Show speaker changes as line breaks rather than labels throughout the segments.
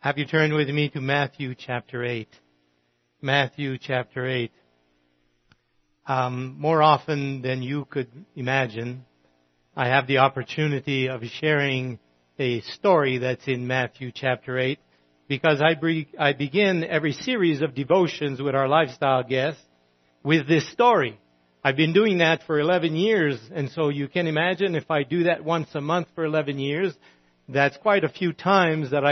Have you turned with me to Matthew chapter 8? Matthew chapter 8. More often than you could imagine, I have the opportunity of sharing a story that's in Matthew chapter 8 because I begin every series of devotions with our lifestyle guests with this story. I've been doing that for 11 years, and so you can imagine if I do that once a month for 11 years, that's quite a few times that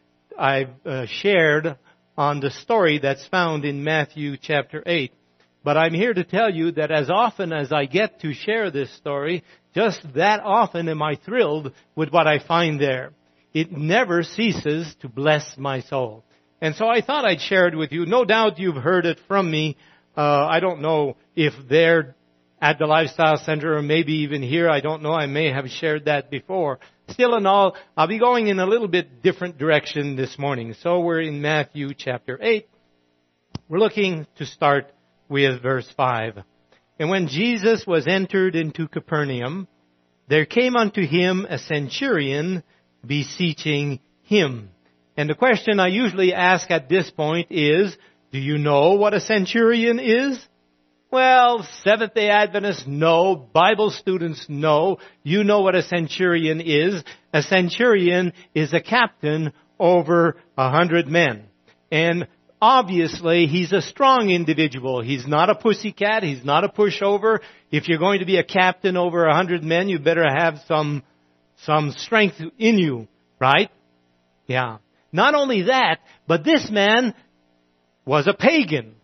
I've shared on the story that's found in Matthew chapter 8. But I'm here to tell you that as often as I get to share this story, just that often am I thrilled with what I find there. It never ceases to bless my soul. And so I thought I'd share it with you. No doubt you've heard it from me. I don't know if they're at the Lifestyle Center or maybe even here. I don't know. I may have shared that before. Still in all, I'll be going in a little bit different direction this morning. So we're in Matthew chapter 8. We're looking to start with verse 5. And when Jesus was entered into Capernaum, there came unto him a centurion beseeching him. And the question I usually ask at this point is, do you know what a centurion is? Well, Seventh-day Adventists know, Bible students know, you know what a centurion is. A centurion is a captain over 100 men. And obviously, he's a strong individual. He's not a pussycat. He's not a pushover. If you're going to be a captain over 100 men, you better have some strength in you, right? Yeah. Not only that, but this man was a pagan.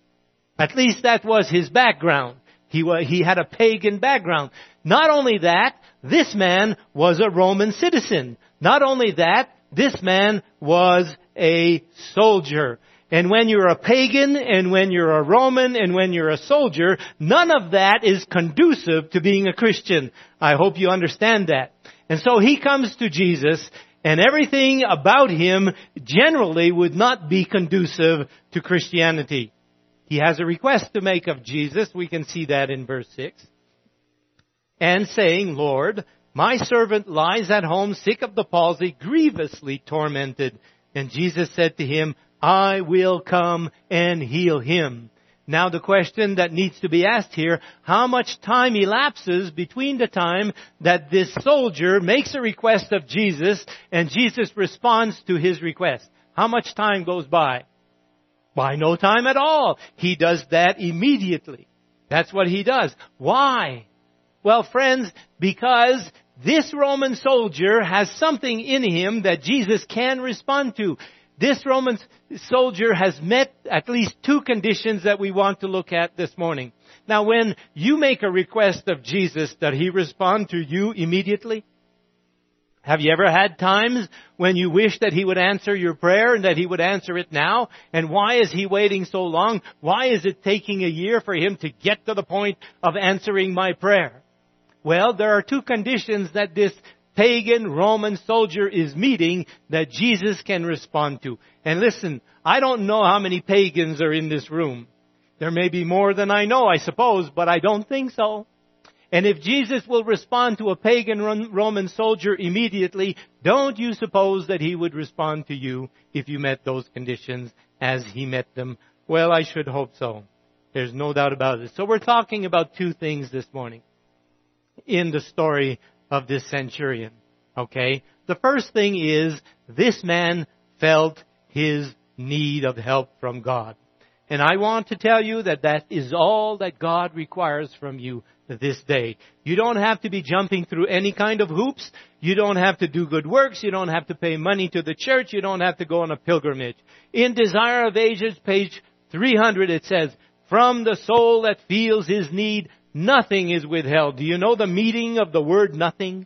At least that was his background. He had a pagan background. Not only that, this man was a Roman citizen. Not only that, this man was a soldier. And when you're a pagan, and when you're a Roman, and when you're a soldier, none of that is conducive to being a Christian. I hope you understand that. And so he comes to Jesus, and everything about him generally would not be conducive to Christianity. He has a request to make of Jesus. We can see that in verse 6. And saying, Lord, my servant lies at home sick of the palsy, grievously tormented. And Jesus said to him, I will come and heal him. Now the question that needs to be asked here, how much time elapses between the time that this soldier makes a request of Jesus and Jesus responds to his request? How much time goes by? By no time at all. He does that immediately. That's what he does. Why? Well, friends, because this Roman soldier has something in him that Jesus can respond to. This Roman soldier has met at least two conditions that we want to look at this morning. Now, when you make a request of Jesus, does he respond to you immediately? Have you ever had times when you wish that he would answer your prayer and that he would answer it now? And why is he waiting so long? Why is it taking a year for him to get to the point of answering my prayer? Well, there are two conditions that this pagan Roman soldier is meeting that Jesus can respond to. And listen, I don't know how many pagans are in this room. There may be more than I know, I suppose, but I don't think so. And if Jesus will respond to a pagan Roman soldier immediately, don't you suppose that he would respond to you if you met those conditions as he met them? Well, I should hope so. There's no doubt about it. So we're talking about two things this morning in the story of this centurion. Okay? The first thing is this man felt his need of help from God. And I want to tell you that that is all that God requires from you this day. You don't have to be jumping through any kind of hoops. You don't have to do good works. You don't have to pay money to the church. You don't have to go on a pilgrimage. In Desire of Ages, page 300, it says, from the soul that feels his need, nothing is withheld. Do you know the meaning of the word nothing?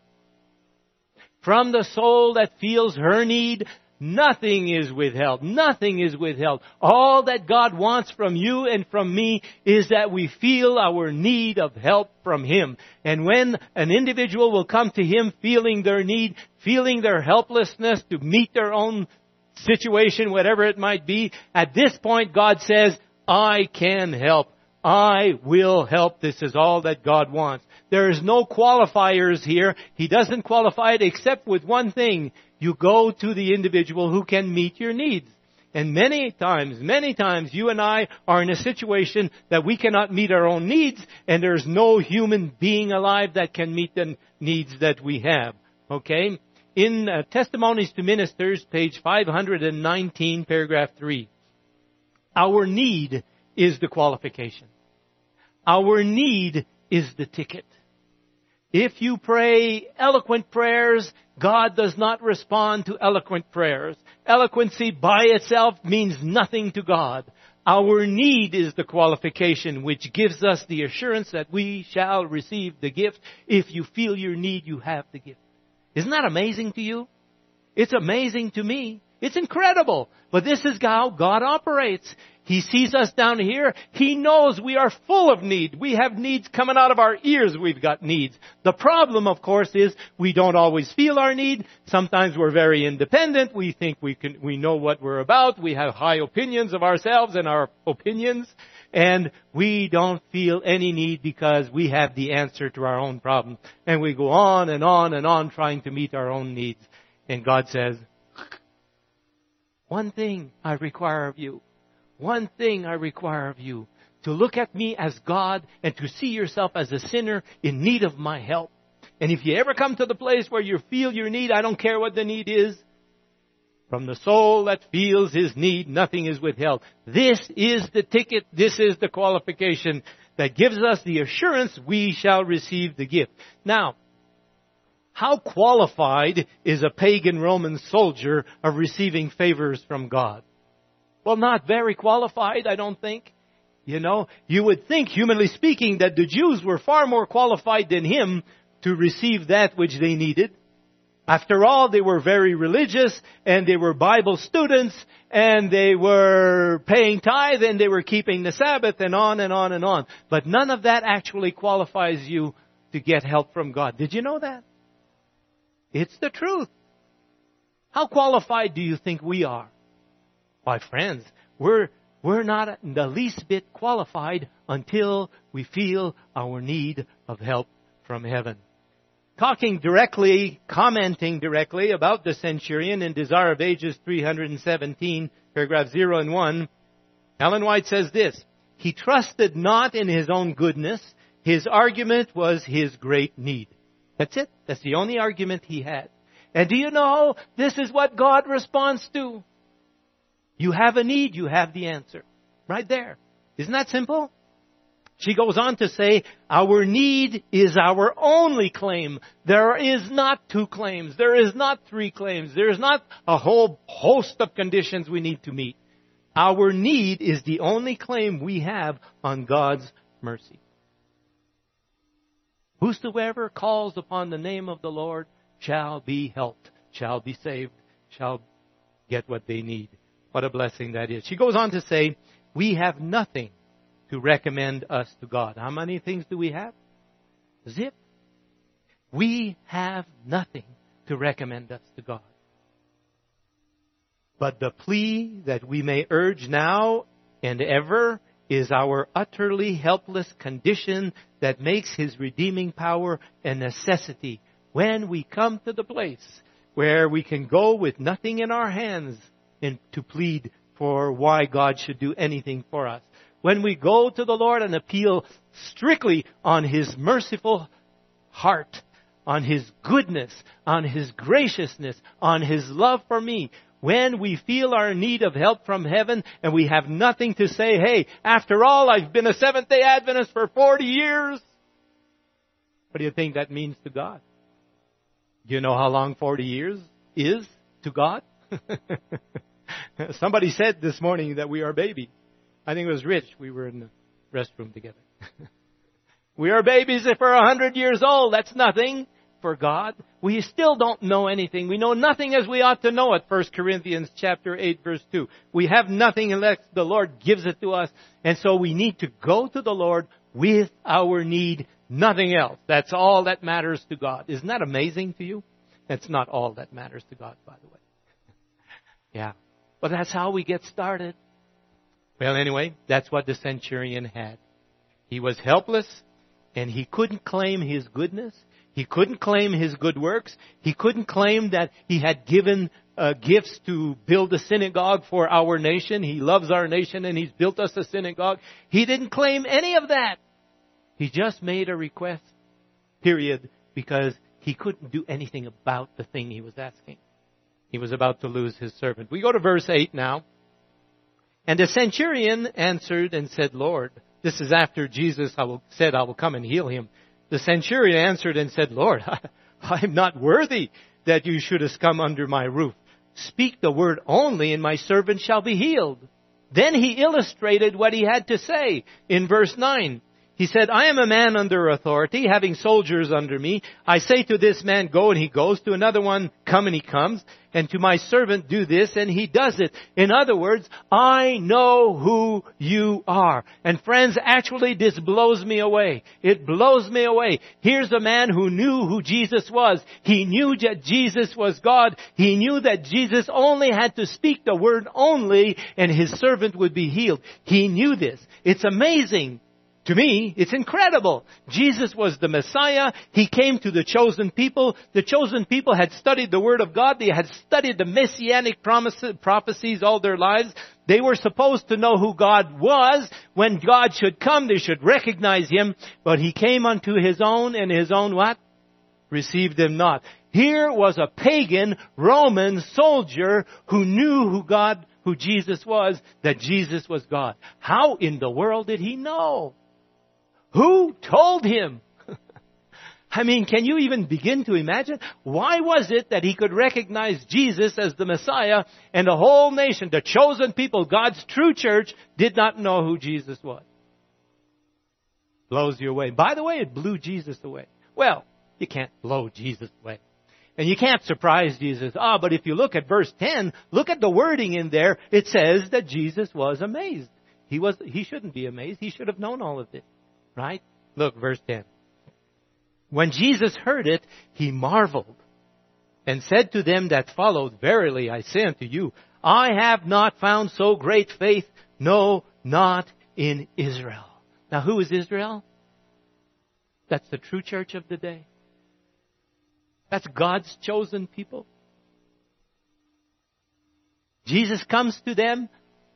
From the soul that feels her need, nothing is withheld. Nothing is withheld. All that God wants from you and from me is that we feel our need of help from Him. And when an individual will come to Him feeling their need, feeling their helplessness to meet their own situation, whatever it might be, at this point God says, I can help. I will help. This is all that God wants. There is no qualifiers here. He doesn't qualify it except with one thing. You go to the individual who can meet your needs. And many times, you and I are in a situation that we cannot meet our own needs, and there's no human being alive that can meet the needs that we have. Okay? In Testimonies to Ministers, page 519, paragraph 3. Our need is the qualification. Our need is the ticket. If you pray eloquent prayers, God does not respond to eloquent prayers. Eloquency by itself means nothing to God. Our need is the qualification which gives us the assurance that we shall receive the gift. If you feel your need, you have the gift. Isn't that amazing to you? It's amazing to me. It's incredible. But this is how God operates. He sees us down here. He knows we are full of need. We have needs coming out of our ears. We've got needs. The problem, of course, is we don't always feel our need. Sometimes we're very independent. We think we know what we're about. We have high opinions of ourselves and our opinions. And we don't feel any need because we have the answer to our own problem. And we go on and on and on trying to meet our own needs. And God says, one thing I require of you. One thing I require of you. To look at me as God and to see yourself as a sinner in need of my help. And if you ever come to the place where you feel your need, I don't care what the need is. From the soul that feels his need, nothing is withheld. This is the ticket. This is the qualification that gives us the assurance we shall receive the gift. Now, how qualified is a pagan Roman soldier of receiving favors from God? Well, not very qualified, I don't think. You know, you would think, humanly speaking, that the Jews were far more qualified than him to receive that which they needed. After all, they were very religious, and they were Bible students, and they were paying tithe, and they were keeping the Sabbath, and on and on and on. But none of that actually qualifies you to get help from God. Did you know that? It's the truth. How qualified do you think we are? Why, friends, we're not in the least bit qualified until we feel our need of help from heaven. Commenting directly about the centurion in Desire of Ages 317, paragraph 0 and 1, Ellen White says this: he trusted not in his own goodness. His argument was his great need. That's it. That's the only argument he had. And do you know, this is what God responds to. You have a need, you have the answer. Right there. Isn't that simple? She goes on to say, our need is our only claim. There is not two claims. There is not three claims. There is not a whole host of conditions we need to meet. Our need is the only claim we have on God's mercy. Whosoever calls upon the name of the Lord shall be helped, shall be saved, shall get what they need. What a blessing that is. She goes on to say, we have nothing to recommend us to God. How many things do we have? Zip. We have nothing to recommend us to God. But the plea that we may urge now and ever is our utterly helpless condition that makes His redeeming power a necessity. When we come to the place where we can go with nothing in our hands and to plead for why God should do anything for us. When we go to the Lord and appeal strictly on His merciful heart, on His goodness, on His graciousness, on His love for me. When we feel our need of help from heaven and we have nothing to say, hey, after all, I've been a Seventh-day Adventist for 40 years. What do you think that means to God? Do you know how long 40 years is to God? Somebody said this morning that we are babies. I think it was Rich. We were in the restroom together. We are babies if we're 100 years old. That's nothing for God. We still don't know anything. We know nothing as we ought to know it. 1 Corinthians chapter 8, verse 2. We have nothing unless the Lord gives it to us. And so we need to go to the Lord with our need, nothing else. That's all that matters to God. Isn't that amazing to you? That's not all that matters to God, by the way. Yeah. But that's how we get started. Well, anyway, that's what the centurion had. He was helpless, and he couldn't claim his goodness. He couldn't claim his good works. He couldn't claim that he had given gifts to build a synagogue for our nation. He loves our nation and he's built us a synagogue. He didn't claim any of that. He just made a request, period, because he couldn't do anything about the thing he was asking. He was about to lose his servant. We go to verse 8 now. And the centurion answered and said, Lord, this is after Jesus said, I will come and heal him. The centurion answered and said, Lord, I am not worthy that you should have come under my roof. Speak the word only, and my servant shall be healed. Then he illustrated what he had to say in verse 9. He said, I am a man under authority, having soldiers under me. I say to this man, go, and he goes. To another one, come, and he comes. And to my servant, do this, and he does it. In other words, I know who you are. And friends, actually this blows me away. It blows me away. Here's a man who knew who Jesus was. He knew that Jesus was God. He knew that Jesus only had to speak the word only, and his servant would be healed. He knew this. It's amazing. To me, it's incredible. Jesus was the Messiah. He came to the chosen people. The chosen people had studied the Word of God. They had studied the Messianic prophecies all their lives. They were supposed to know who God was. When God should come, they should recognize Him. But He came unto His own, and His own what? Received Him not. Here was a pagan Roman soldier who knew who Jesus was, that Jesus was God. How in the world did he know? Who told him? I mean, can you even begin to imagine? Why was it that he could recognize Jesus as the Messiah and the whole nation, the chosen people, God's true church, did not know who Jesus was? Blows you away. By the way, it blew Jesus away. Well, you can't blow Jesus away. And you can't surprise Jesus. But if you look at verse 10, look at the wording in there. It says that Jesus was amazed. He shouldn't be amazed. He should have known all of this. Right? Look, verse 10. When Jesus heard it, he marveled and said to them that followed, Verily I say unto you, I have not found so great faith, no, not in Israel. Now who is Israel? That's the true church of the day. That's God's chosen people. Jesus comes to them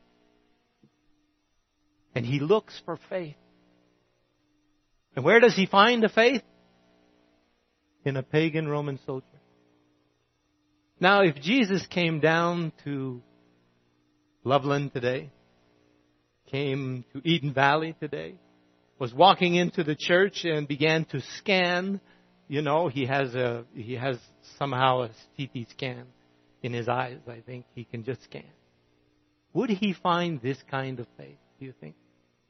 and he looks for faith. And where does he find the faith? In a pagan Roman soldier. Now, if Jesus came down to Loveland today, came to Eden Valley today, was walking into the church and began to scan, he has somehow a CT scan in his eyes, I think. He can just scan. Would he find this kind of faith, do you think?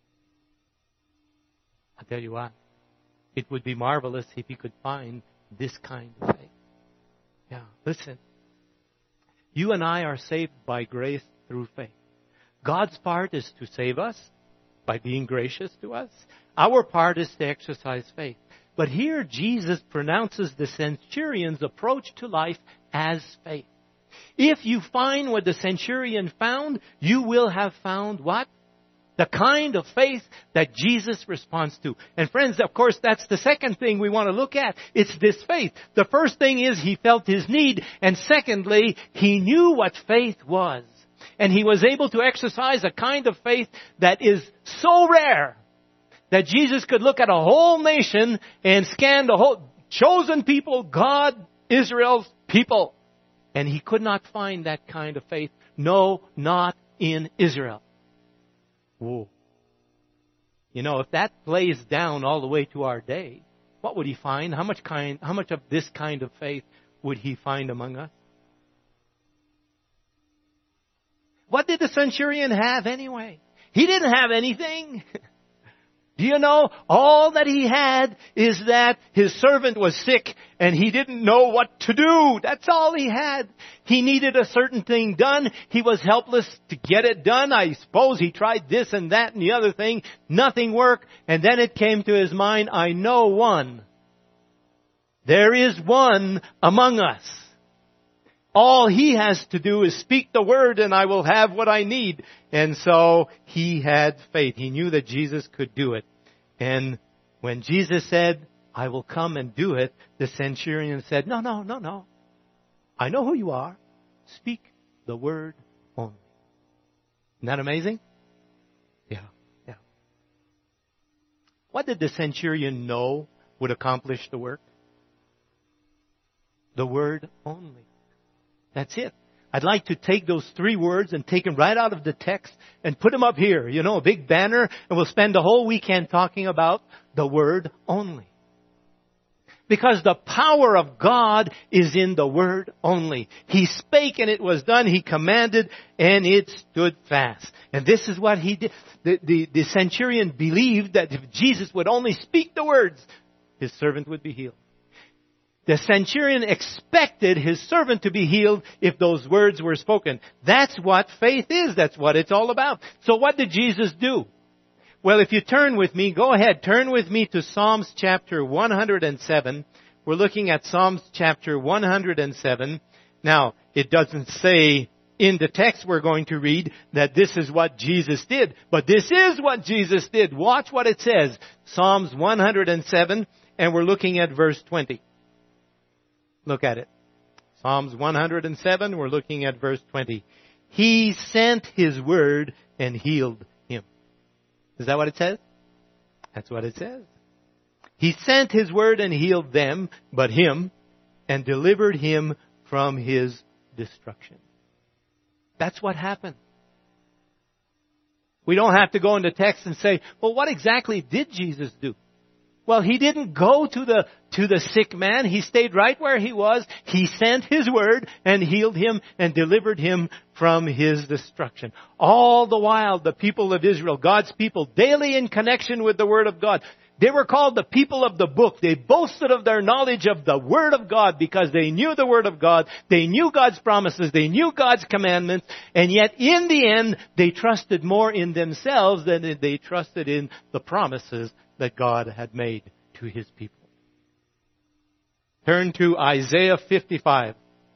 I'll tell you what, it would be marvelous if he could find this kind of faith. Yeah, listen. You and I are saved by grace through faith. God's part is to save us by being gracious to us. Our part is to exercise faith. But here Jesus pronounces the centurion's approach to life as faith. If you find what the centurion found, you will have found what? The kind of faith that Jesus responds to. And friends, of course, that's the second thing we want to look at. It's this faith. The first thing is he felt his need. And secondly, he knew what faith was. And he was able to exercise a kind of faith that is so rare that Jesus could look at a whole nation and scan the whole chosen people, God, Israel's people. And he could not find that kind of faith. No, not in Israel. Whoa. If that plays down all the way to our day, what would he find? How much of this kind of faith would he find among us? What did the centurion have anyway? He didn't have anything. Do you know, all that he had is that his servant was sick and he didn't know what to do. That's all he had. He needed a certain thing done. He was helpless to get it done. I suppose he tried this and that and the other thing. Nothing worked. And then it came to his mind, I know one. There is one among us. All he has to do is speak the word and I will have what I need. And so he had faith. He knew that Jesus could do it. And when Jesus said, I will come and do it, the centurion said, no. I know who you are. Speak the word only. Isn't that amazing? Yeah. What did the centurion know would accomplish the work? The word only. That's it. I'd like to take those 3 words and take them right out of the text and put them up here, a big banner, and we'll spend the whole weekend talking about the word only. Because the power of God is in the word only. He spake and it was done. He commanded and it stood fast. And this is what he did. The centurion believed that if Jesus would only speak the words, his servant would be healed. The centurion expected his servant to be healed if those words were spoken. That's what faith is. That's what it's all about. So what did Jesus do? Well, if you turn with me, go ahead, turn with me to Psalms chapter 107. We're looking at Psalms chapter 107. Now, it doesn't say in the text we're going to read that this is what Jesus did, but this is what Jesus did. Watch what it says. Psalms 107, and we're looking at verse 20. Look at it. Psalms 107, we're looking at verse 20. He sent His word and healed him. Is that what it says? That's what it says. He sent His word and healed them, but him, and delivered him from his destruction. That's what happened. We don't have to go into text and say, well, what exactly did Jesus do? Well, He didn't go to the sick man. He stayed right where he was. He sent His word and healed him and delivered him from his destruction. All the while, the people of Israel, God's people, daily in connection with the word of God, they were called the people of the book. They boasted of their knowledge of the word of God because they knew the word of God. They knew God's promises. They knew God's commandments. And yet, in the end, they trusted more in themselves than they trusted in the promises that God had made to His people. Turn to Isaiah 55.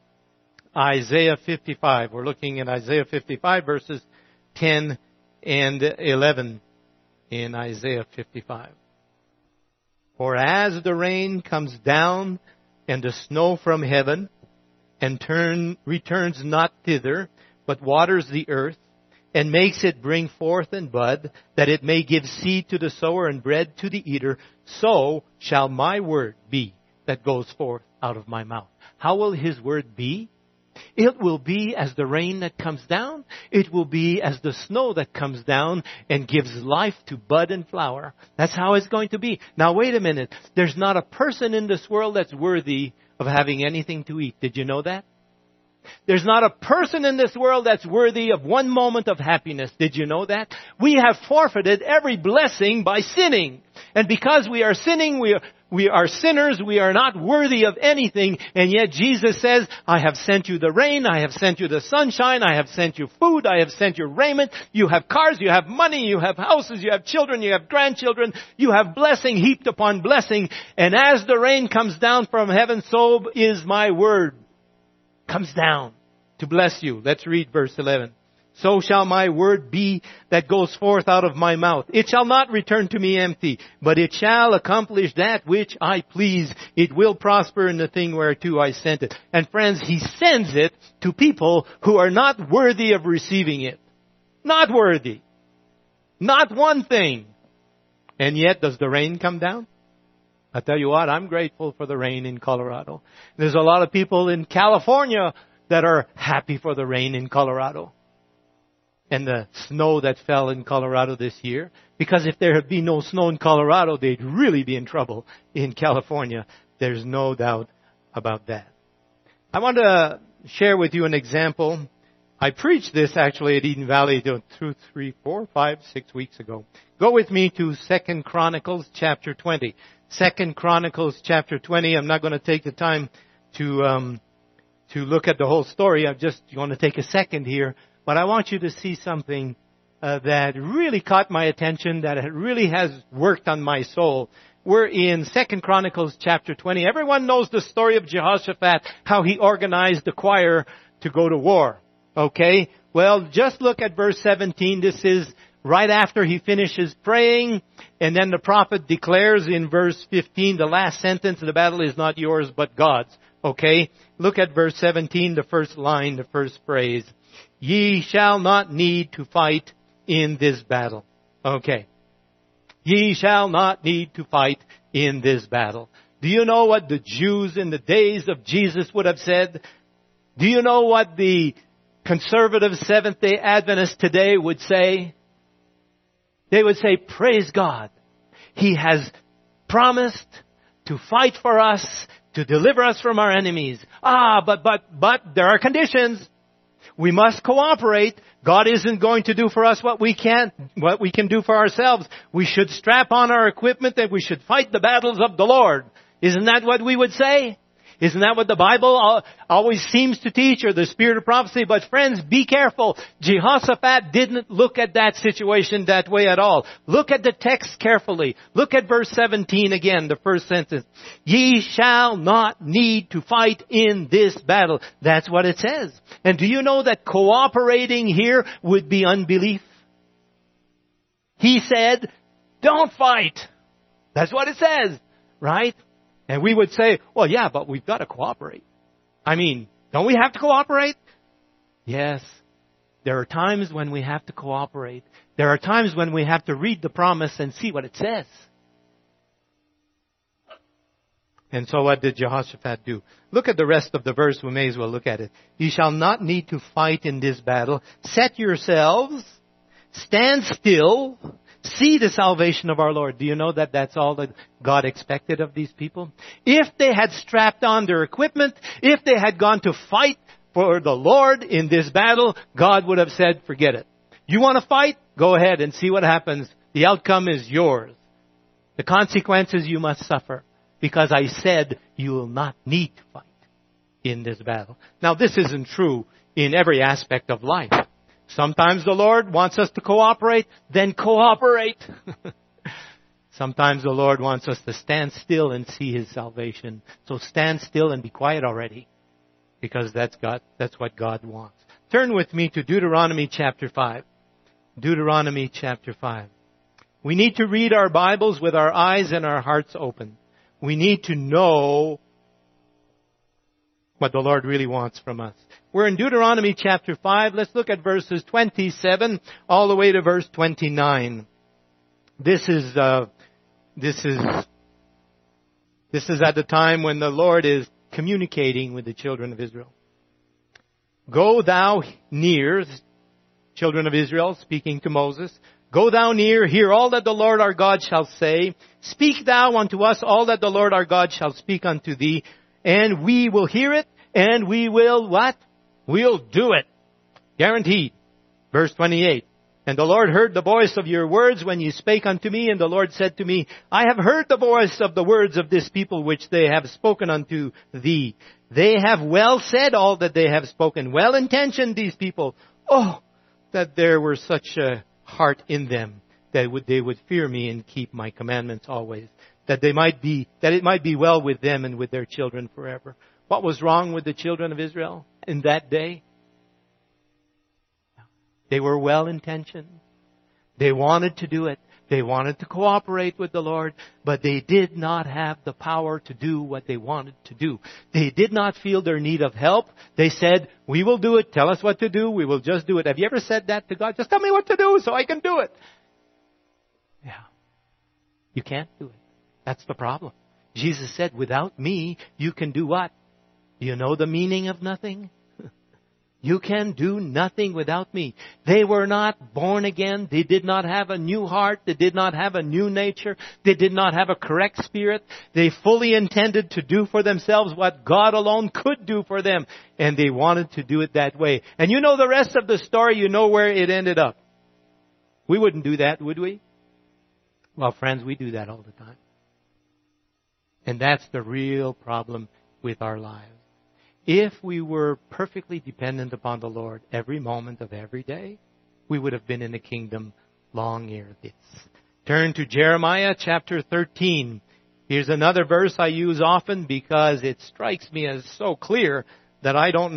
Isaiah 55. We're looking at Isaiah 55 verses 10 and 11 in Isaiah 55. For as the rain comes down and the snow from heaven and returns not thither, but waters the earth, and makes it bring forth and bud, that it may give seed to the sower and bread to the eater, so shall my word be that goes forth out of my mouth. How will His word be? It will be as the rain that comes down. It will be as the snow that comes down and gives life to bud and flower. That's how it's going to be. Now wait a minute. There's not a person in this world that's worthy of having anything to eat. Did you know that? There's not a person in this world that's worthy of one moment of happiness. Did you know that? We have forfeited every blessing by sinning. And because we are sinning, we are sinners, we are not worthy of anything. And yet Jesus says, I have sent you the rain, I have sent you the sunshine, I have sent you food, I have sent you raiment. You have cars, you have money, you have houses, you have children, you have grandchildren. You have blessing heaped upon blessing. And as the rain comes down from heaven, so is my word. Comes down to bless you. Let's read verse 11. So shall my word be that goes forth out of my mouth. It shall not return to me empty, but it shall accomplish that which I please. It will prosper in the thing whereto I sent it. And friends, He sends it to people who are not worthy of receiving it. Not worthy. Not one thing. And yet, does the rain come down? I tell you what, I'm grateful for the rain in Colorado. There's a lot of people in California that are happy for the rain in Colorado and the snow that fell in Colorado this year. Because if there had been no snow in Colorado, they'd really be in trouble in California. There's no doubt about that. I want to share with you an example. I preached this actually at Eden Valley 2, 3, 4, 5, 6 weeks ago. Go with me to 2 Chronicles chapter 20. 2 Chronicles chapter 20. I'm not going to take the time to look at the whole story. I'm just going to take a second here. But I want you to see something that really caught my attention, that really has worked on my soul. We're in 2 Chronicles chapter 20. Everyone knows the story of Jehoshaphat, how he organized the choir to go to war. Okay? Well, just look at verse 17. This is right after he finishes praying. And then the prophet declares in verse 15, the last sentence, the battle is not yours but God's. Okay? Look at verse 17, the first line, the first phrase. Ye shall not need to fight in this battle. Okay. Ye shall not need to fight in this battle. Do you know what the Jews in the days of Jesus would have said? Do you know what the conservative Seventh-day Adventists today would say? They would say, praise God. He has promised to fight for us, to deliver us from our enemies. But there are conditions. We must cooperate. God isn't going to do for us what we can do for ourselves. We should strap on our equipment and we should fight the battles of the Lord. Isn't that what we would say? Isn't that what the Bible always seems to teach, or the spirit of prophecy? But friends, be careful. Jehoshaphat didn't look at that situation that way at all. Look at the text carefully. Look at verse 17 again, the first sentence. Ye shall not need to fight in this battle. That's what it says. And do you know that cooperating here would be unbelief? He said, don't fight. That's what it says, right? And we would say, well, yeah, but we've got to cooperate. I mean, don't we have to cooperate? Yes. There are times when we have to cooperate. There are times when we have to read the promise and see what it says. And so what did Jehoshaphat do? Look at the rest of the verse. We may as well look at it. Ye shall not need to fight in this battle. Set yourselves. Stand still. See the salvation of our Lord. Do you know that that's all that God expected of these people? If they had strapped on their equipment, if they had gone to fight for the Lord in this battle, God would have said, forget it. You want to fight? Go ahead and see what happens. The outcome is yours. The consequences you must suffer, because I said you will not need to fight in this battle. Now, this isn't true in every aspect of life. Sometimes the Lord wants us to cooperate, then cooperate. Sometimes the Lord wants us to stand still and see His salvation. So stand still and be quiet already, because that's what God wants. Turn with me to Deuteronomy chapter 5. Deuteronomy chapter 5. We need to read our Bibles with our eyes and our hearts open. We need to know what the Lord really wants from us. We're in Deuteronomy chapter 5. Let's look at verses 27 all the way to verse 29. This is at the time when the Lord is communicating with the children of Israel. Go thou near, children of Israel, speaking to Moses. Go thou near, hear all that the Lord our God shall say. Speak thou unto us all that the Lord our God shall speak unto thee. And we will hear it, and we will what? We'll do it. Guaranteed. Verse 28. And the Lord heard the voice of your words when you spake unto me, and the Lord said to me, I have heard the voice of the words of this people which they have spoken unto thee. They have well said all that they have spoken. Well intentioned, these people. Oh, that there were such a heart in them, that they would fear me and keep my commandments always. That it might be well with them and with their children forever. What was wrong with the children of Israel in that day? They were well-intentioned. They wanted to do it. They wanted to cooperate with the Lord, but they did not have the power to do what they wanted to do. They did not feel their need of help. They said, we will do it. Tell us what to do. We will just do it. Have you ever said that to God? Just tell me what to do so I can do it. Yeah. You can't do it. That's the problem. Jesus said, without me, you can do what? Do you know the meaning of nothing? You can do nothing without me. They were not born again. They did not have a new heart. They did not have a new nature. They did not have a correct spirit. They fully intended to do for themselves what God alone could do for them. And they wanted to do it that way. And you know the rest of the story. You know where it ended up. We wouldn't do that, would we? Well, friends, we do that all the time. And that's the real problem with our lives. If we were perfectly dependent upon the Lord every moment of every day, we would have been in the kingdom long ere this. Turn to Jeremiah chapter 13. Here's another verse I use often because it strikes me as so clear that I don't know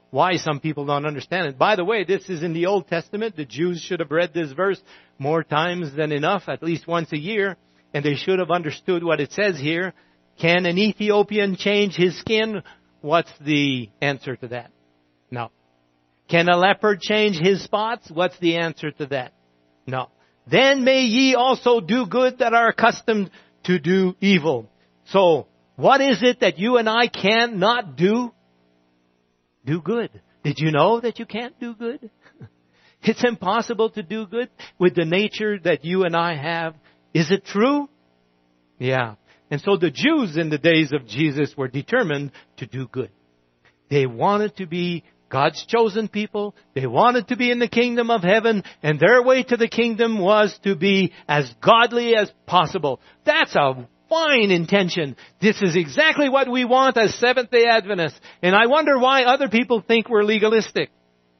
why some people don't understand it. By the way, this is in the Old Testament. The Jews should have read this verse more times than enough, at least once a year. And they should have understood what it says here. Can an Ethiopian change his skin? What's the answer to that? No. Can a leopard change his spots? What's the answer to that? No. Then may ye also do good that are accustomed to do evil. So, what is it that you and I cannot do? Do good. Did you know that you can't do good? It's impossible to do good with the nature that you and I have. Is it true? Yeah. And so the Jews in the days of Jesus were determined to do good. They wanted to be God's chosen people. They wanted to be in the kingdom of heaven. And their way to the kingdom was to be as godly as possible. That's a fine intention. This is exactly what we want as Seventh-day Adventists. And I wonder why other people think we're legalistic.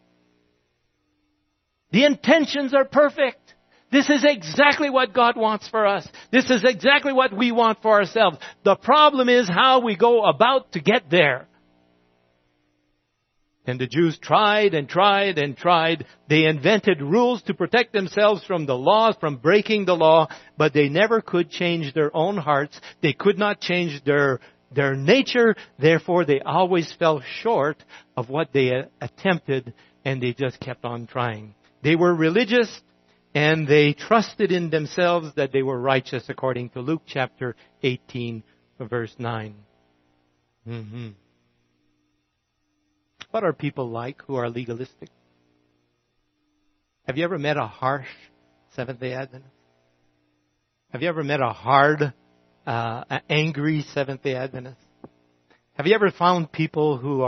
The intentions are perfect. This is exactly what God wants for us. This is exactly what we want for ourselves. The problem is how we go about to get there. And the Jews tried and tried and tried. They invented rules to protect themselves from the law, from breaking the law, but they never could change their own hearts. They could not change their nature. Therefore, they always fell short of what they attempted, and they just kept on trying. They were religious, and they trusted in themselves that they were righteous, according to Luke chapter 18, verse 9. What are people like who are legalistic? Have you ever met a harsh Seventh-day Adventist? Have you ever met a hard, angry Seventh-day Adventist? Have you ever found people who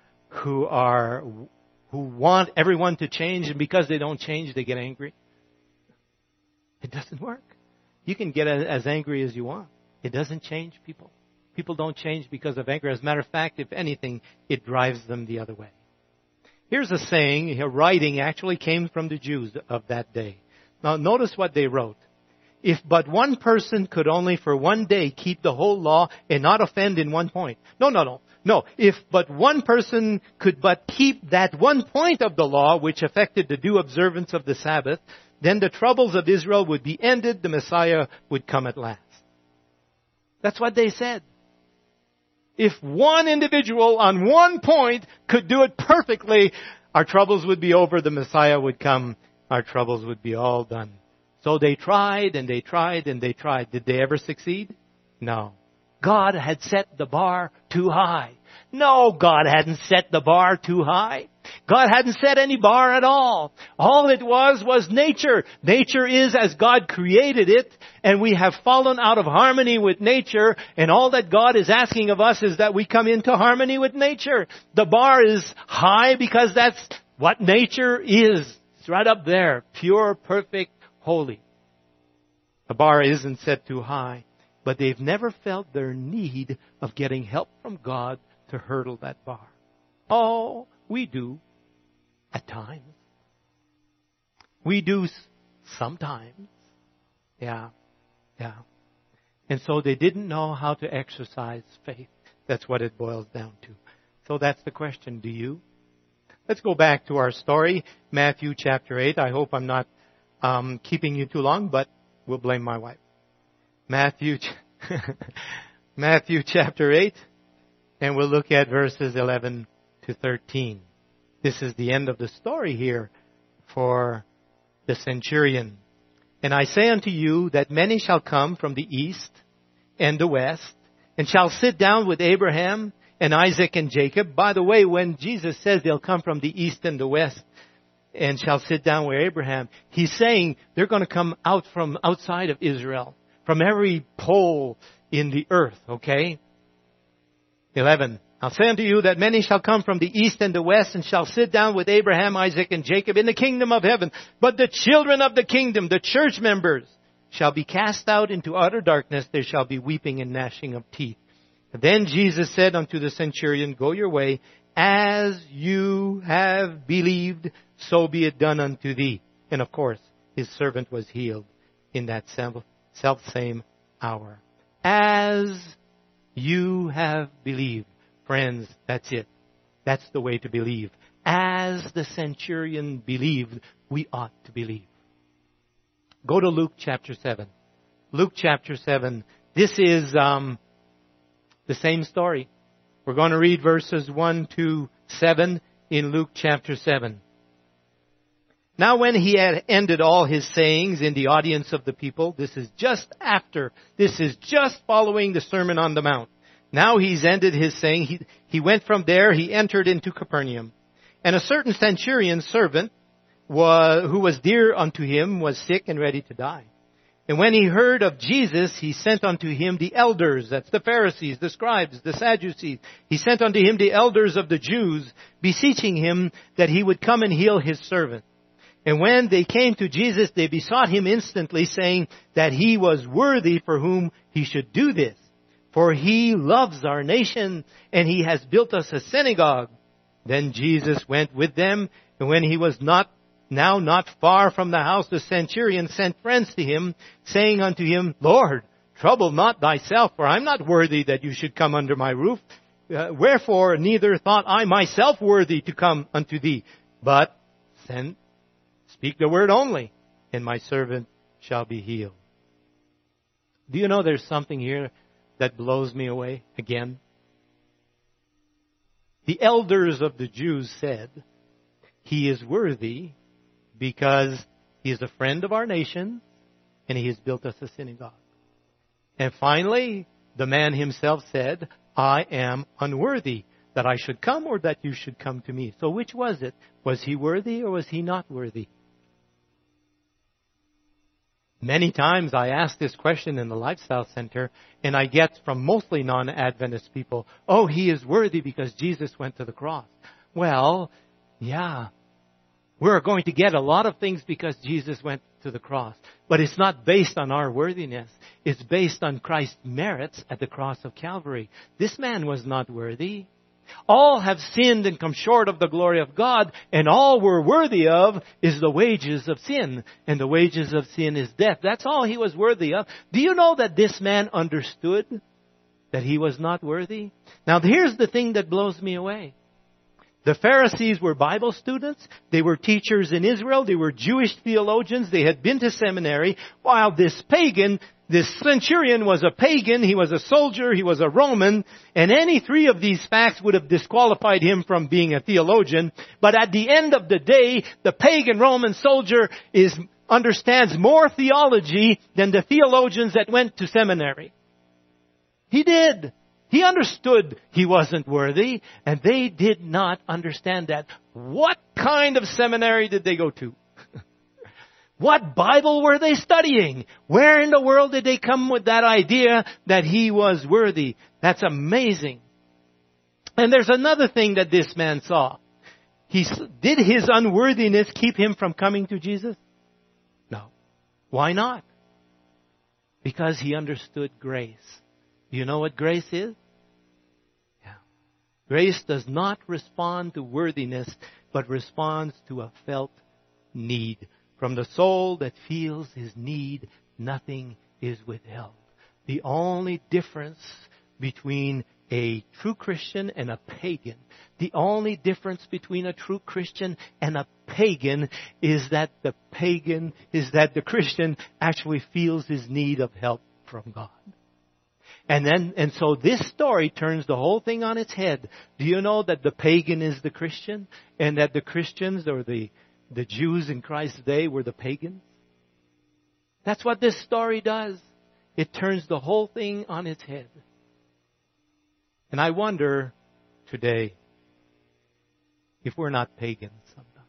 want everyone to change, and because they don't change, they get angry? It doesn't work. You can get as angry as you want. It doesn't change people. People don't change because of anger. As a matter of fact, if anything, it drives them the other way. Here's a saying, a writing actually came from the Jews of that day. Now notice what they wrote. If but one person could only for one day keep the whole law and not offend in one point. No. If but one person could but keep that one point of the law which affected the due observance of the Sabbath, then the troubles of Israel would be ended, the Messiah would come at last. That's what they said. If one individual on one point could do it perfectly, our troubles would be over, the Messiah would come, our troubles would be all done. So they tried and they tried and they tried. Did they ever succeed? No. God had set the bar too high. No, God hadn't set the bar too high. God hadn't set any bar at all. All it was nature. Nature is as God created it, and we have fallen out of harmony with nature, and all that God is asking of us is that we come into harmony with nature. The bar is high because that's what nature is. It's right up there. Pure, perfect, holy. The bar isn't set too high, but they've never felt their need of getting help from God to hurdle that bar. Oh, we do at times. We do sometimes. Yeah. And so they didn't know how to exercise faith. That's what it boils down to. So that's the question. Do you? Let's go back to our story, Matthew chapter 8. I hope I'm not keeping you too long, but we'll blame my wife. Matthew chapter 8, and we'll look at verses 11 to 13. This is the end of the story here for the centurion. And I say unto you that many shall come from the east and the west, and shall sit down with Abraham and Isaac and Jacob. By the way, when Jesus says they'll come from the east and the west and shall sit down with Abraham, He's saying they're going to come out from outside of Israel, from every pole in the earth, okay? 11. I'll say unto you that many shall come from the east and the west and shall sit down with Abraham, Isaac, and Jacob in the kingdom of heaven. But the children of the kingdom, the church members, shall be cast out into utter darkness. There shall be weeping and gnashing of teeth. Then Jesus said unto the centurion, Go your way, as you have believed, so be it done unto thee. And of course, his servant was healed in that self-same hour. As you have believed. Friends, that's it. That's the way to believe. As the centurion believed, we ought to believe. Go to Luke chapter 7. Luke chapter 7. This is the same story. We're going to read verses 1 to 7 in Luke chapter 7. Now when he had ended all his sayings in the audience of the people, this is just following the Sermon on the Mount. Now he's ended his saying. He went from there, he entered into Capernaum. And a certain centurion's servant, who was dear unto him, was sick and ready to die. And when he heard of Jesus, he sent unto him the elders, that's the Pharisees, the scribes, the Sadducees. He sent unto him the elders of the Jews, beseeching him that he would come and heal his servant. And when they came to Jesus, they besought him instantly, saying that he was worthy for whom he should do this. For he loves our nation, and he has built us a synagogue. Then Jesus went with them, and when he was not far from the house, the centurion sent friends to him, saying unto him, Lord, trouble not thyself, for I am not worthy that you should come under my roof. Wherefore neither thought I myself worthy to come unto thee, but speak the word only, and my servant shall be healed. Do you know there's something here that blows me away again? The elders of the Jews said, he is worthy because he is a friend of our nation and he has built us a synagogue. And finally, the man himself said, I am unworthy that I should come or that you should come to me. So which was it? Was he worthy or was he not worthy? Many times I ask this question in the Lifestyle Center, and I get from mostly non-Adventist people, oh, he is worthy because Jesus went to the cross. Well, yeah, we're going to get a lot of things because Jesus went to the cross. But it's not based on our worthiness. It's based on Christ's merits at the cross of Calvary. This man was not worthy. All have sinned and come short of the glory of God, and all we're worthy of is the wages of sin. And the wages of sin is death. That's all he was worthy of. Do you know that this man understood that he was not worthy? Now here's the thing that blows me away. The Pharisees were Bible students. They were teachers in Israel. They were Jewish theologians. They had been to seminary. While this centurion was a pagan. He was a soldier. He was a Roman. And any three of these facts would have disqualified him from being a theologian. But at the end of the day, the pagan Roman soldier understands more theology than the theologians that went to seminary. He did. He understood he wasn't worthy, and they did not understand that. What kind of seminary did they go to? What Bible were they studying? Where in the world did they come with that idea that he was worthy? That's amazing. And there's another thing that this man saw. Did his unworthiness keep him from coming to Jesus? No. Why not? Because he understood grace. Do you know what grace is? Grace does not respond to worthiness, but responds to a felt need. From the soul that feels his need, nothing is withheld. The only difference between a true Christian and a pagan, the only difference between a true Christian and a pagan is that the Christian actually feels his need of help from God. And so this story turns the whole thing on its head. Do you know that the pagan is the Christian? And that the Christians or the Jews in Christ's day were the pagans? That's what this story does. It turns the whole thing on its head. And I wonder today if we're not pagans sometimes.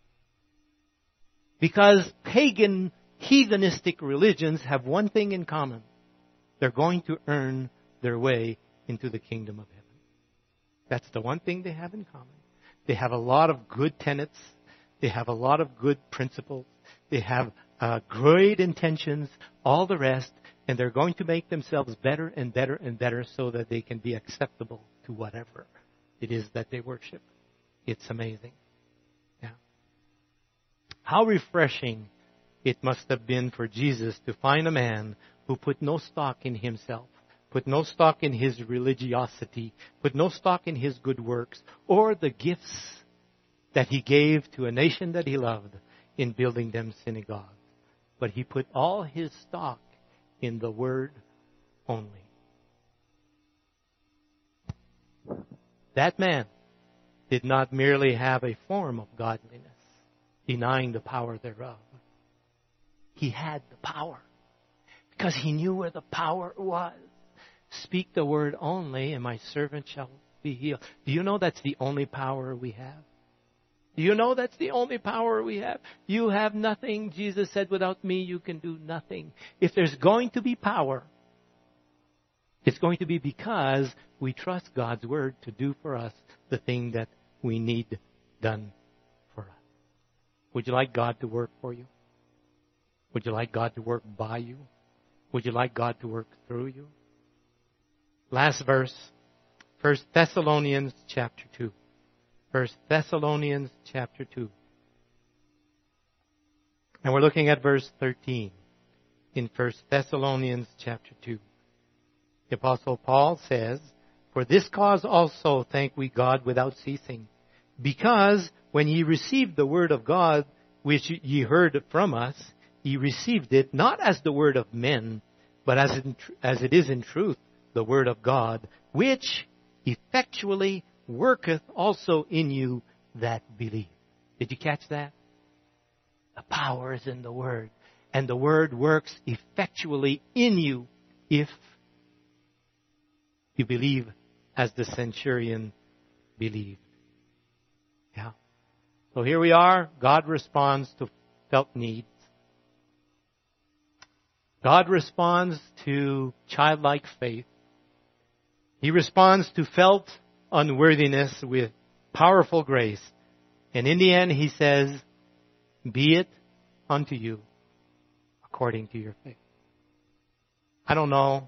Because pagan, heathenistic religions have one thing in common. They're going to earn their way into the kingdom of heaven. That's the one thing they have in common. They have a lot of good tenets. They have a lot of good principles. They have great intentions, all the rest, and they're going to make themselves better and better and better so that they can be acceptable to whatever it is that they worship. It's amazing. Yeah. How refreshing it must have been for Jesus to find a man who put no stock in himself, Put no stock in his religiosity. Put no stock in his good works or the gifts that he gave to a nation that he loved in building them synagogues. But he put all his stock in the Word only. That man did not merely have a form of godliness, denying the power thereof. He had the power because he knew where the power was. Speak the word only, and my servant shall be healed. Do you know that's the only power we have? Do you know that's the only power we have? You have nothing. Jesus said, without me you can do nothing. If there's going to be power, it's going to be because we trust God's word to do for us the thing that we need done for us. Would you like God to work for you? Would you like God to work by you? Would you like God to work through you? Last verse, 1 Thessalonians chapter 2. 1 Thessalonians chapter 2. And we're looking at verse 13 in 1 Thessalonians chapter 2. The Apostle Paul says, "For this cause also thank we God without ceasing, because when ye received the word of God, which ye heard from us, ye received it not as the word of men, but as it is in truth the word of God, which effectually worketh also in you that believe." Did you catch that? The power is in the word, and the word works effectually in you if you believe as the centurion believed. Yeah. So here we are. God responds to felt needs. God responds to childlike faith. He responds to felt unworthiness with powerful grace. And in the end, he says, "Be it unto you according to your faith." I don't know.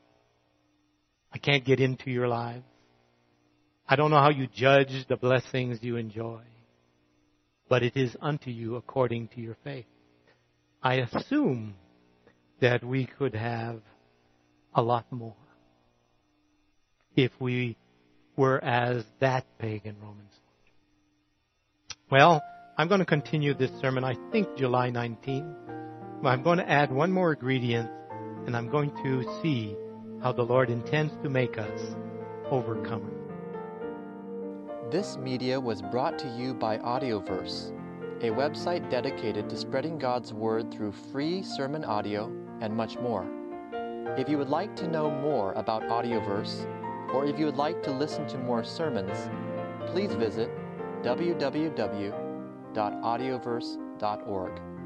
I can't get into your lives. I don't know how you judge the blessings you enjoy. But it is unto you according to your faith. I assume that we could have a lot more if we were as that pagan Roman soldier. Well, I'm going to continue this sermon, I think July 19. I'm going to add one more ingredient, and I'm going to see how the Lord intends to make us overcomers.
This media was brought to you by Audioverse, a website dedicated to spreading God's Word through free sermon audio and much more. If you would like to know more about Audioverse, or if you would like to listen to more sermons, please visit www.audioverse.org.